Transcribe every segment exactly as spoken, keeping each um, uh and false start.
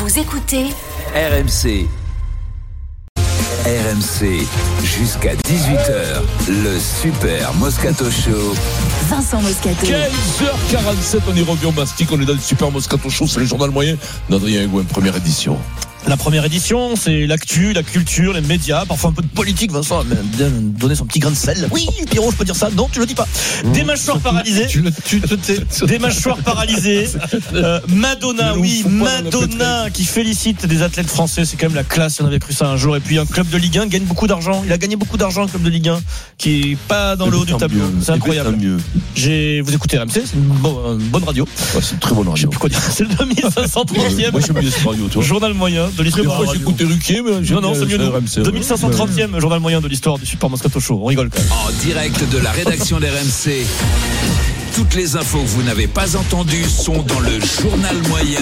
Vous écoutez R M C. R M C, jusqu'à dix-huit heures, le Super Moscato Show. Vincent Moscato. quinze heures quarante-sept, on est revenu au mastic, on est dans le Super Moscato Show, c'est le journal moyen d'Adrien Egoin, première édition. La première édition, c'est l'actu, la culture, les médias, parfois un peu de politique. Vincent a bien donné son petit grain de sel. Oui, Pierrot, je peux dire ça. Non, tu le dis pas. Des mâchoires paralysées. Tu le, tu te tais. Des mâchoires paralysées. Euh, Madonna, oui, Madonna qui félicite des athlètes français. C'est quand même la classe. On avait cru ça un jour. Et puis un club de Ligue un gagne beaucoup d'argent. Il a gagné beaucoup d'argent, le club de Ligue un, qui est pas dans le haut du tableau. C'est incroyable. J'ai, vous écoutez R M C, c'est une, bo- une bonne radio. Ouais, c'est une très bonne radio. Je sais plus quoi dire. C'est le deux mille cinq cent trentième. Moi, j'aime bien cette radio, toi. Journal moyen de l'histoire. Moi, j'écoutais Ruquier, mais non, non, c'est mieux nous. deux mille cinq cent trentième journal moyen de l'histoire du Super Moscato Show. On rigole quand même. En direct de la rédaction d'R M C. Toutes les infos que vous n'avez pas entendues sont dans le journal moyen.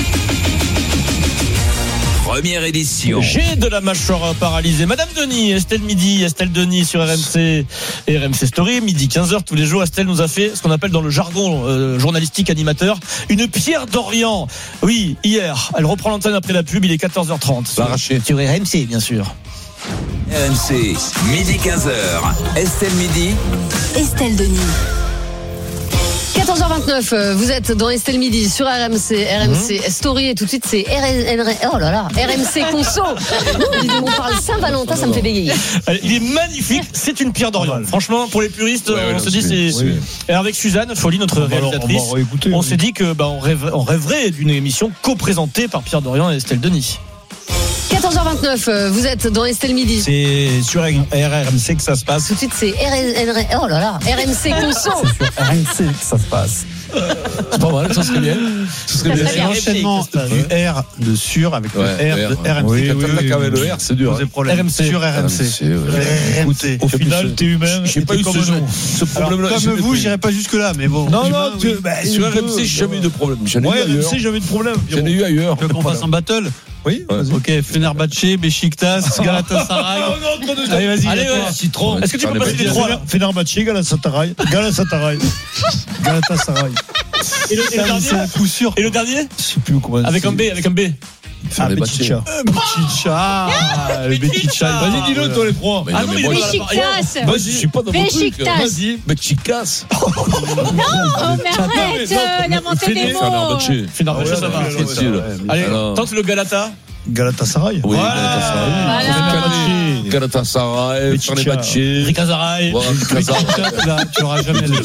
Première édition. J'ai de la mâchoire paralysée. Madame Denis, Estelle Midi, Estelle Denis sur R M C et R M C Story. Midi quinze heures tous les jours. Estelle nous a fait ce qu'on appelle dans le jargon euh, journalistique animateur une Pierre d'Orient. Oui, hier, elle reprend l'antenne après la pub. Il est quatorze heures trente. L'arraché. Sur R M C, bien sûr. R M C, midi quinze heures. Estelle Midi. Estelle Denis. quatorze heures vingt-neuf, vous êtes dans Estelle Midi sur R M C, R M C mmh. Story et tout de suite c'est R M C, oh là là, R M C Conso. On parle Saint-Valentin, ça me fait bégayer. Il est magnifique, c'est une Pierre d'Orient. Franchement, pour les puristes, ouais, on ouais, se dit c'est. Oui. Et avec Suzanne Folly, notre on réalisatrice, on, écouter, on oui. s'est dit que bah on, rêve, on rêverait d'une émission co-présentée par Pierre d'Orient et Estelle Denis. quatorze heures vingt-neuf, vous êtes dans Estelle Midi. C'est sur R M C que ça se passe. Tout de suite, c'est R M C, oh là là, R M C Conso. C'est sur R M C que ça se passe. C'est pas mal, ça serait bien. Ça serait bien. C'est l'enchaînement du R de sur avec le ouais, R de R M C. Oui, oui, oui, oui, le R, c'est dur. R M C sur R M C. Écoutez, au final, t'es humain. J'ai pas eu ce problème-là. Comme vous, j'irai pas jusque-là, mais bon. Non, non, sur R M C, j'ai jamais eu de problème. Ouais, R M C, j'ai jamais eu de problème. J'en ai eu ailleurs. Tu veux qu'on fasse un battle? Oui, vas-y. Ok, Fenerbahçe, Beşiktaş, Galatasaray. Allez, vas-y, allez, ouais. Citron. Est-ce que tu peux passer les trois là? Fenerbahçe, Galatasaray, Galatasaray, Galatasaray. Et le, et le dernier, c'est un coup sûr. Et le dernier? Je sais plus comment. Avec un B, avec un B. Ah, Beşiktaş. Beşiktaş. Beşiktaş. Vas-y, dis-le, toi, les trois. Ah non, Beşiktaş. Vas-y, je suis pas dans mon truc. Vas-y. Beşiktaş. Non, mais arrête d'inventer des mots. Fenerbahçe, ça va. Allez, tente le Galata. Galatasaray. Oui, Galatasaray. Galatasaray, Fenerbahçe. Rikazaray. Tu n'auras jamais le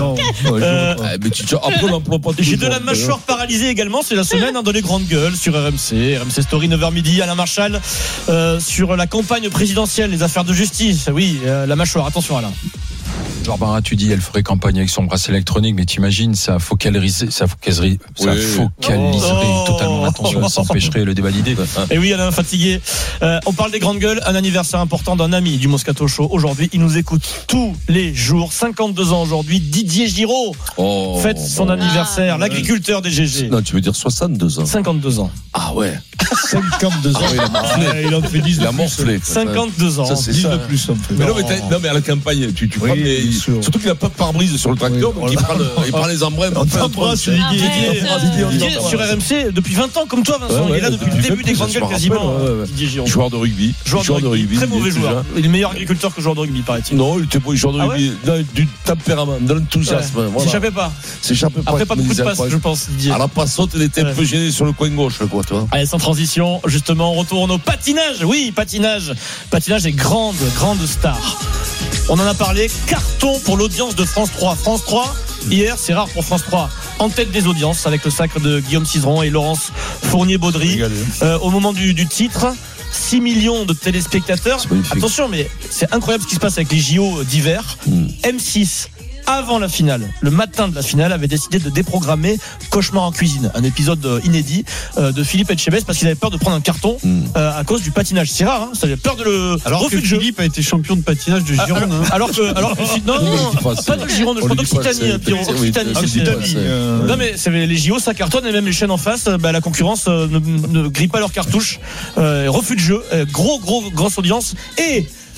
Beşiktaş. Après, on n'emploie pas tout. J'ai de la mâchoire paralysée également. C'est la semaine hein, dans les grandes gueules sur R M C. R M C Story, neuf heures midi. Alain Marchal euh, sur la campagne présidentielle, les affaires de justice. Oui, euh, la mâchoire. Attention, Alain. Barbara, tu dis elle ferait campagne avec son bracelet électronique, mais t'imagines, ça focaliserait, ça focaliserait, ça oui. focaliserait oh. totalement l'attention, ça empêcherait le débat d'idées. Et oui, Alain, fatigué. Euh, on parle des grandes gueules, un anniversaire important d'un ami du Moscato Show. Aujourd'hui, il nous écoute tous les jours. cinquante-deux ans aujourd'hui, Didier Giraud oh, fête son oh. anniversaire, ah, l'agriculteur des G G. Non, tu veux dire soixante-deux ans. cinquante-deux ans. Ah ouais. cinquante-deux ans. Ah, il a fait dix de plus. cinquante-deux ans. Ça, c'est dix ça. De plus. Ça me fait mais non, mais, non, mais à la campagne, tu, tu oui, prends des, surtout qu'il n'a pas de pare-brise sur le tracteur, oui, donc il prend, le, il prend les embrunts. On t'embrasse, Didier sur R M C depuis vingt ans, comme toi, Vincent. Il est là depuis le début des grandes gueules quasiment. Didier Giraud. Joueur de rugby. Joueur de rugby. Très mauvais joueur. Il est meilleur agriculteur que joueur de rugby, paraît-il. Non, il était pas joueur de rugby. Du tempérament, de l'enthousiasme. Il s'échappait pas. S'échappait pas. Après, pas beaucoup de passes, je pense, Didier. À la passote, il était un peu gêné sur le coin gauche, quoi, toi. Allez, sans transition, justement, on retourne au patinage. Oui, patinage. Patinage est grande, grande star. On en a parlé, carton pour l'audience de France trois. France trois, hier, c'est rare pour France trois, en tête des audiences avec le sacre de Guillaume Cizeron et Laurence Fournier-Baudry. Euh, au moment du, du titre, six millions de téléspectateurs. Attention, mais c'est incroyable ce qui se passe avec les J O d'hiver. Mmh. M six, avant la finale, le matin de la finale, avait décidé de déprogrammer Cauchemar en cuisine, un épisode inédit de Philippe Etchebest parce qu'il avait peur de prendre un carton mm. à cause du patinage. C'est rare, hein, ça avait peur de le alors refus que de Philippe a été champion de patinage de Gironde. Alors, hein. alors que, alors que non, non, non pas de Gironde, je crois d'Occitanie. Occitanie. Non mais c'est les J O, ça cartonne et même les chaînes en face, bah, la concurrence euh, ne, ne grille pas leurs cartouches. Euh, refus de jeu, euh, gros, gros, grosse audience et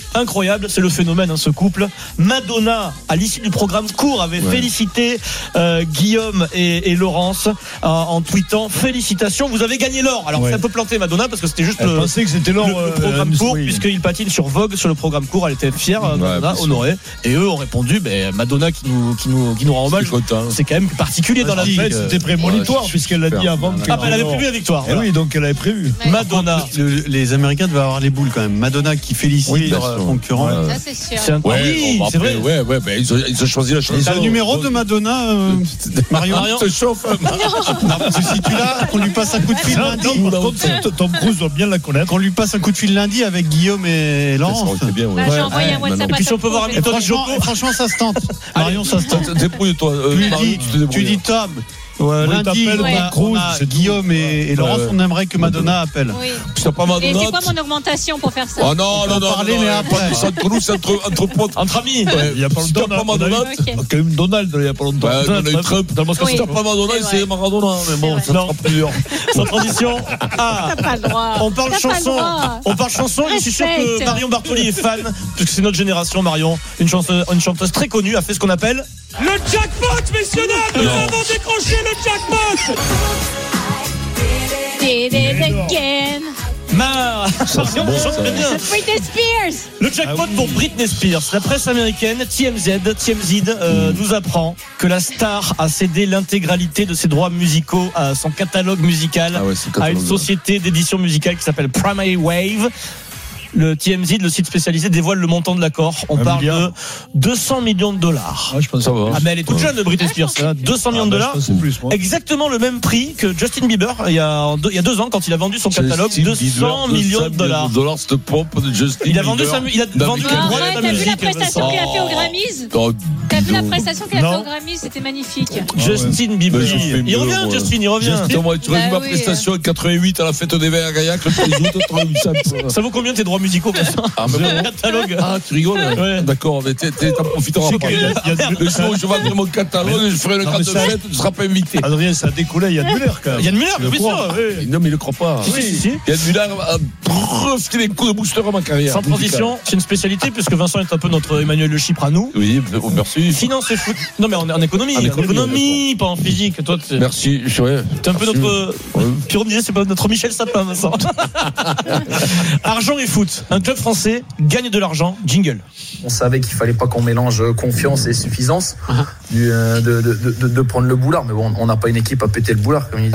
incroyable, c'est le phénomène, hein, ce couple. Madonna, à l'issue du programme court, avait ouais. félicité euh, Guillaume et, et Laurence euh, en tweetant félicitations, vous avez gagné l'or. Alors ouais. c'est un peu planté Madonna parce que c'était juste elle le, pensait que c'était l'or, le, le programme euh, court oui. puisqu'il patine sur Vogue sur le programme court. Elle était fière, ouais, Madonna, honorée. Et eux ont répondu, ben, Madonna qui nous, qui nous, qui nous rend hommage. C'est, c'est quand même particulier dans la vie. C'était prémonitoire ouais, puisqu'elle l'a dit avant. Ah, ben, elle avait prévu la victoire. Voilà. Oui, donc elle avait prévu. Ouais. Madonna. Le, les Américains devaient avoir les boules quand même. Madonna qui félicite oui, leur concurrent. Ça c'est sûr. C'est un... ouais, oui, c'est vrai. Ouais, ouais, ben, ils, ont, ils ont choisi la chanson. C'est le numéro de Madonna, euh, Marion. Marion se chauffe. Non, parce que si tu l'as, qu'on lui passe un coup de fil lundi. Non, par contre, Tom Cruise doit bien la connaître. Qu'on lui passe un coup de fil lundi avec Guillaume et Laurence. C'est bien, ouais. Bah, j'ai envoyé un WhatsApp. Et puis si on peut voir Hamilton et Joko. Franchement, ça se tente. Marion, ça se tente. Débrouille-toi. Tu dis Tom. Ouais, lundi, on ouais. a, on a Guillaume et, et Laurence, ouais. on aimerait que Madonna appelle. Oui. C'est pas Madonna. Et c'est quoi mon augmentation pour faire ça? Oh non, non, non, parler, non, mais non, après. c'est entre nous, c'est entre, entre potes. Entre amis. Ouais. Il y a pas longtemps, pas Madonna. Okay. Quand même Donald, il y a pas longtemps. Ouais, Donald Trump. Oui. Si t'as pas Madonna, c'est, c'est Maradona. Mais bon, ça sera plus dur. Sans transition. Ah. T'as pas le droit. On parle T'as chanson. On parle chanson. Et je suis sûr que Marion Bartoli est fan, puisque c'est notre génération, Marion. Une chanteuse, une chanteuse très connue a fait ce qu'on appelle le jackpot, messieurs dames. Nous avons décroché le jackpot. Did it again. Ma Marion bon, chante très bien. Britney Spears. Le jackpot pour Britney Spears. La presse américaine T M Z, T M Z euh, nous apprend que la star a cédé l'intégralité de ses droits musicaux à son catalogue musical ah ouais, à une société d'édition musicale qui s'appelle Primary Wave. Le T M Z, le site spécialisé, dévoile le montant de l'accord. On un parle milliard. de deux cents millions de dollars. Ah, je pense ça va. Ah, mais elle est toute jeune, de Britney Spears. Hein. deux cents millions de dollars. Ah, plus, exactement le même prix que Justin Bieber il y a deux, il y a deux ans quand il a vendu son catalogue. Justin deux cents Bieber, millions de dollars. De dollars, cette pompe de Justin il a vendu Bieber. Sa, il a vendu ah, ouais, la t'as musique. Vu la prestation qu'il a fait aux Grammys? Oh, t'as vu la prestation qu'il a fait aux Grammys? C'était magnifique. Justin Bieber. Il revient, Justin, il revient. Justement, tu as vu ma prestation en quatre-vingt-huit à la fête des Verts à Gaillac, le treize août. Ça vaut combien tes droits musicaux? Ah, mais bon. Catalogue. Ah, tu rigoles? Ouais. D'accord, mais t'es, t'es, t'en profiteras pas. Le jour où je vendrai mon catalogue, je ferai le cadre de fête, tu ne seras pas invité. Adrien, ça a décollé, il y a de Muller quand même. Il y a de Muller, bien sûr. Oui. Non, mais il ne croit pas. Si, oui. si, si. Il y a de Muller à breveter les coups de booster à ma carrière. Sans transition, c'est une spécialité puisque Vincent est un peu notre Emmanuel Le Chypre à nous. Oui, merci. Finance et foot. Non, mais en, en économie. En économie, en économie pas en physique. Toi, t'es... Merci. Ouais. T'es un peu merci. notre. Ouais. Pierrot me disait, c'est pas notre Michel Sapin, Vincent. Argent et foot. Un club français gagne de l'argent. Jingle. On savait qu'il fallait pas qu'on mélange confiance et suffisance, uh-huh. du, euh, de, de, de, de prendre le boulard. Mais bon, on n'a pas une équipe à péter le boulard, comme il dit.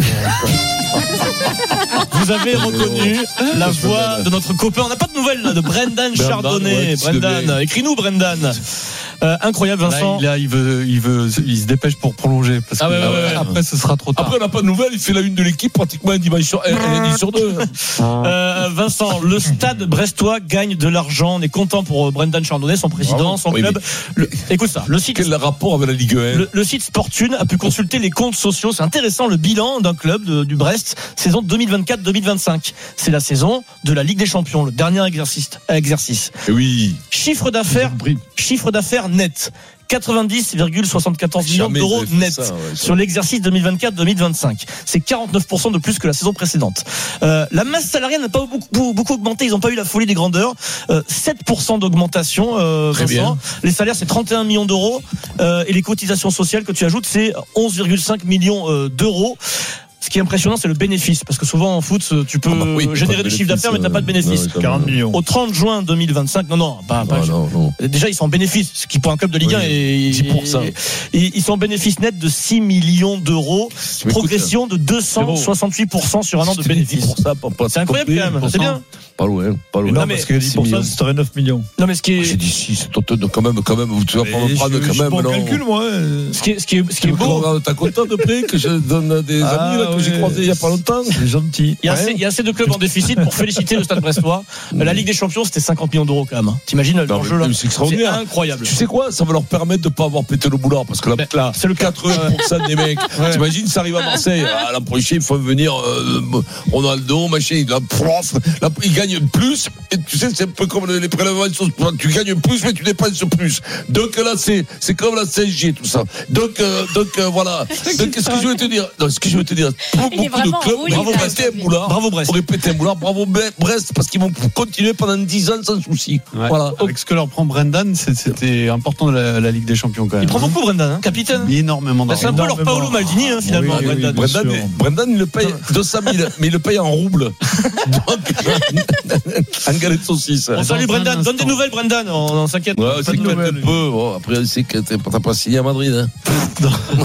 Vous avez reconnu la voix de notre copain. On n'a pas de nouvelles là, de Brendan Chardonnay. Ouais, Brendan, écris-nous Brendan. Euh, incroyable, Vincent. Là, là, il veut, il veut, il se dépêche pour prolonger parce ah que ouais, ouais, ouais. après, ce sera trop tard. Après, on n'a pas de nouvelles. Il fait la une de l'équipe pratiquement un dimanche sur, un sur deux. Euh, Vincent, le Stade Brestois gagne de l'argent. On est content pour Brendan Chardonnay, son président, son oui, club. Le, écoute ça. Le site. Quel rapport avec la Ligue un? Le, le site Sportune a pu consulter les comptes sociaux. C'est intéressant le bilan d'un club de, du Brest, saison deux mille vingt-quatre deux mille vingt-cinq. C'est la saison de la Ligue des Champions, le dernier exercice. exercice. Et oui. Chiffre d'affaires, chiffre d'affaires net. quatre-vingt-dix virgule soixante-quatorze millions d'euros net ça, ouais, sur l'exercice deux mille vingt-quatre deux mille vingt-cinq. C'est quarante-neuf pour cent de plus que la saison précédente. Euh, la masse salariale n'a pas beaucoup, beaucoup augmenté. Ils n'ont pas eu la folie des grandeurs. Euh, sept pour cent d'augmentation. Euh, Très bien. Les salaires, c'est trente et un millions d'euros. Euh, et les cotisations sociales que tu ajoutes, c'est onze virgule cinq millions euh, d'euros. Ce qui est impressionnant, c'est le bénéfice. Parce que souvent en foot, tu peux ah bah oui, générer du chiffre d'affaires, mais tu n'as pas de bénéfice. Non, quarante millions. Au trente juin deux mille vingt-cinq, non, non, pas, pas non, non, non. Déjà, ils sont en bénéfice. Ce qui pour un club de Ligue oui, un est dix pour cent. Et, ils sont en bénéfice net de six millions d'euros. Progression de deux cent soixante-huit pour cent sur un an de bénéfice. Ça, c'est incroyable quand même. C'est bien. Pas loin, pas loin. Non, non, parce que dix pour cent, ce serait neuf millions. Non, mais ce qui est. J'ai dit six, quand même, quand même, tu vas pas me prendre quand même. Je bon calcul, moi. Ce qui est, ce qui est, ce qui est beau. T'as content de prix que je donne des ah, amis, là, que ouais. j'ai croisés il y a pas longtemps. C'est gentil. Il y a assez, il y a assez de clubs en déficit pour féliciter le Stade Brestois. La Ligue des Champions, c'était cinquante millions d'euros quand même. T'imagines l'enjeu là? C'est extraordinaire. C'est incroyable. Tu sais quoi? Ça va leur permettre de pas avoir pété le boulard parce que là, là c'est le quatre-vingts pour cent des mecs. Ouais. T'imagines, ça arrive à Marseille. À l'an prochain, il faut venir euh, Ronaldo, machin. Là, prof, là, ils gagnent plus. Et tu sais, c'est un peu comme les prélèvements. Tu gagnes plus, mais tu dépenses plus. Donc là, c'est, c'est comme la C S G, tout ça. Donc, euh, donc euh, voilà. Donc, qu'est-ce que je veux te dire? Non, ce que je veux te dire, beaucoup Il est de vraiment clubs. roulé, Bravo là, Brest et aujourd'hui. Moulard. Bravo Brest. Pour répéter Moulard. Bravo Brest parce qu'ils vont continuer pendant dix ans sans souci. Ouais. Voilà. Avec ce que leur prend Brendan, c'est- c'était important de la, la Ligue des Champions quand même. Il prend beaucoup Brendan, hein, capitaine. Énormément Bah, c'est un d'argent. peu leur Paolo Maldini, hein, finalement, Oui, oui, Brendan. oui. Brendan, sûr. Brendan, il le paye deux cent mille, mais il le paye en roubles. Donc, en galette de saucisse. On salue Dans un Brendan. Donne des instant. nouvelles, Brendan. On, on s'inquiète. Ouais, Pas c'est de que un nouvelles, peu. Bon, après, c'est que t'as pas signé à Madrid. Hein.